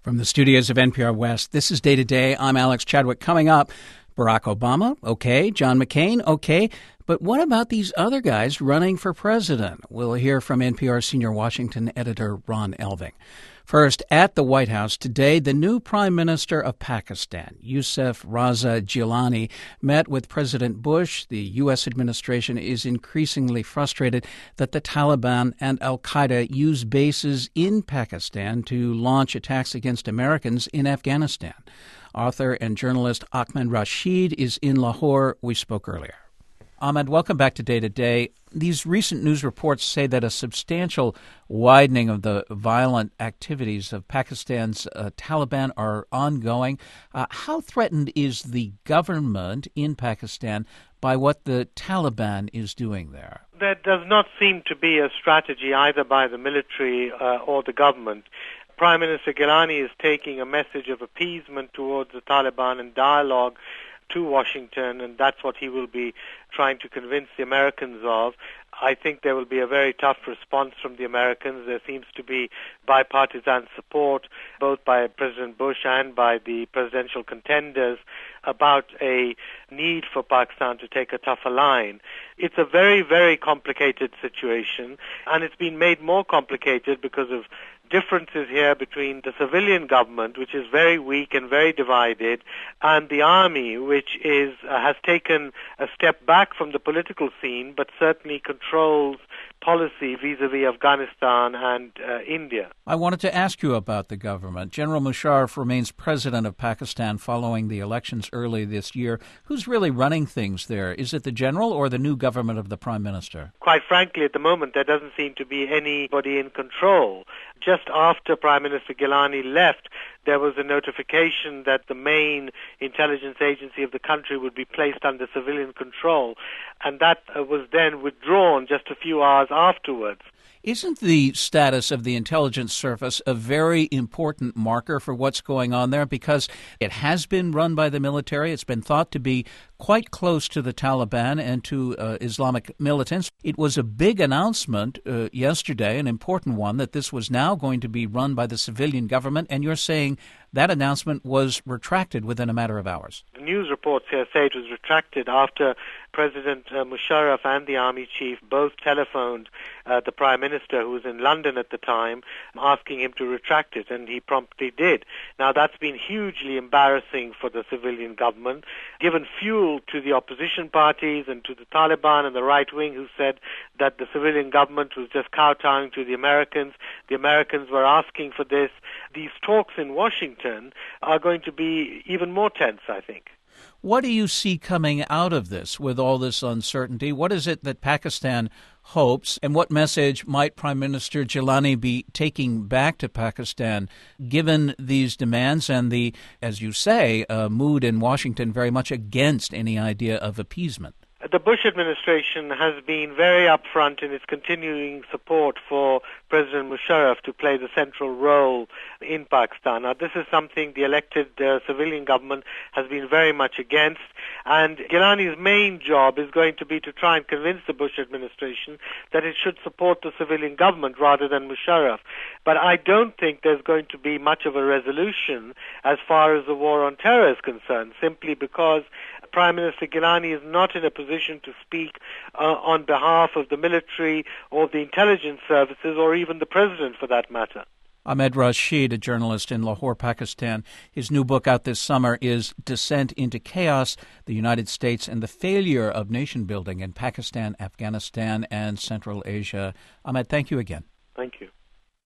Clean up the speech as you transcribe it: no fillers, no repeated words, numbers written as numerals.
From the studios of NPR West, this is Day to Day. I'm Alex Chadwick. Coming up, Barack Obama, okay. John McCain, okay. But what about these other guys running for president? We'll hear from NPR senior Washington editor Ron Elving. First, at the White House today, the new Prime Minister of Pakistan, Yusuf Raza Gilani, met with President Bush. The U.S. administration is increasingly frustrated that the Taliban and al-Qaeda use bases in Pakistan to launch attacks against Americans in Afghanistan. Author and journalist Ahmed Rashid is in Lahore. We spoke earlier. Ahmed, welcome back to Day to Day. These recent news reports say that a substantial widening of the violent activities of Pakistan's Taliban are ongoing. How threatened is the government in Pakistan by what the Taliban is doing there? There does not seem to be a strategy either by the military or the government. Prime Minister Gilani is taking a message of appeasement towards the Taliban and dialogue to Washington, and that's what he will be trying to convince the Americans of. I think there will be a very tough response from the Americans. There seems to be bipartisan support, both by President Bush and by the presidential contenders, about a need for Pakistan to take a tougher line. It's a very, very complicated situation, and it's been made more complicated because of differences here between the civilian government, which is very weak and very divided, and the army, which has taken a step back from the political scene, but certainly controls policy vis-a-vis Afghanistan and India. I wanted to ask you about the government. General Musharraf remains president of Pakistan following the elections early this year. Who's really running things there? Is it the general or the new government of the prime minister? Quite frankly, at the moment, there doesn't seem to be anybody in control. Just after Prime Minister Gilani left, there was a notification that the main intelligence agency of the country would be placed under civilian control, and that was then withdrawn just a few hours afterwards. Isn't the status of the intelligence service a very important marker for what's going on there? Because it has been run by the military. It's been thought to be quite close to the Taliban and to Islamic militants. It was a big announcement yesterday, an important one, that this was now going to be run by the civilian government, and you're saying that announcement was retracted within a matter of hours. The news reports here say it was retracted after President Musharraf and the army chief both telephoned the Prime Minister, who was in London at the time, asking him to retract it, and he promptly did. Now, that's been hugely embarrassing for the civilian government, given fuel to the opposition parties and to the Taliban and the right wing, who said that the civilian government was just kowtowing to the Americans. The Americans were asking for this. These talks in Washington are going to be even more tense, I think. What do you see coming out of this with all this uncertainty? What is it that Pakistan hopes, and what message might Prime Minister Gilani be taking back to Pakistan, given these demands and the, as you say, mood in Washington very much against any idea of appeasement? The Bush administration has been very upfront in its continuing support for President Musharraf to play the central role in Pakistan. Now, this is something the elected civilian government has been very much against, and Gilani's main job is going to be to try and convince the Bush administration that it should support the civilian government rather than Musharraf. But I don't think there's going to be much of a resolution as far as the war on terror is concerned, simply because Prime Minister Gilani is not in a position to speak on behalf of the military or the intelligence services or even the president, for that matter. Ahmed Rashid, a journalist in Lahore, Pakistan. His new book out this summer is Descent into Chaos, the United States and the Failure of Nation Building in Pakistan, Afghanistan, and Central Asia. Ahmed, thank you again. Thank you.